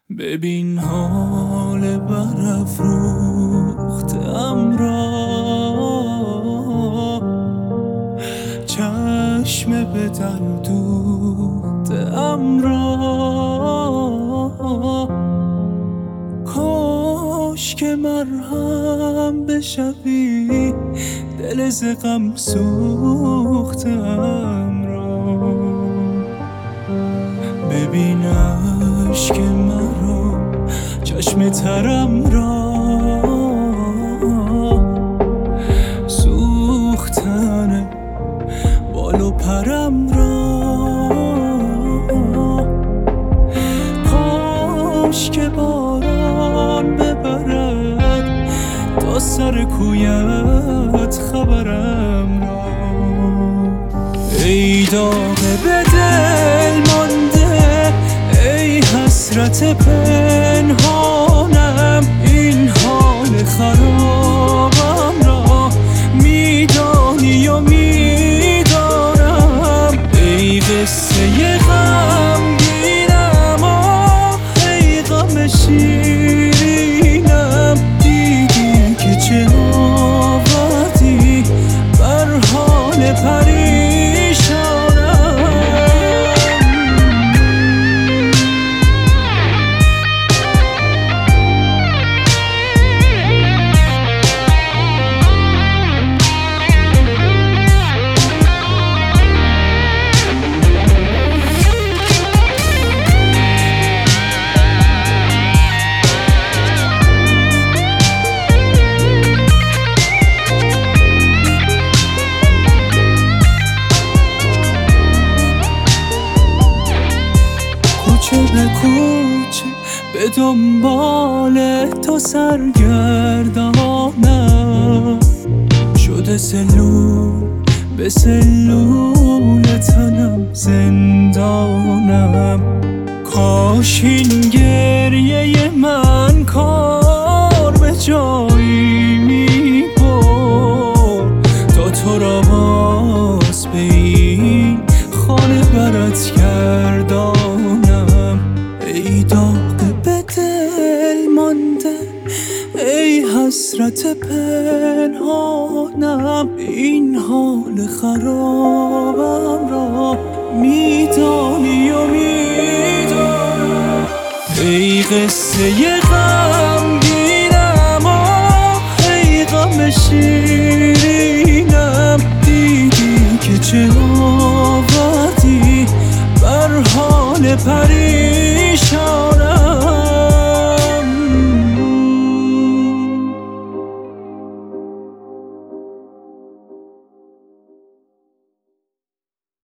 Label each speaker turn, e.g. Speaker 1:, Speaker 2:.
Speaker 1: ببین حال برافروختم را، چشم به در دوختم را. کاش که مرهم بشوی دل ز غم سوختم را. ببین اشک مرا، چشم ترم را، سوختن بال و پرم را. کاش که باران ببرد تا سر کویت خبرم را. ای داغ به دل مانده، ای حسرت پنهانم، این حال خرابم را میدانی و میدانم. ای قصه غمگینم، آه ای غم شیرینم، دیدی که چه آوردی بر حال پریشانم. به کوچه به دنبال تو سرگردانم، شده سلول به سلول تنم زندانم. کاش این گریه من کار به جایی می برد تا تو را باز به این خانه برات گردانم. ای داغ به دل مانده، ای حسرت پنهانم، این حال خرابم را میدانی و میدانم. ای قصه غمگینم، آه ای غم شیرینم، دیدی که چه آوردی بر حال پریشان.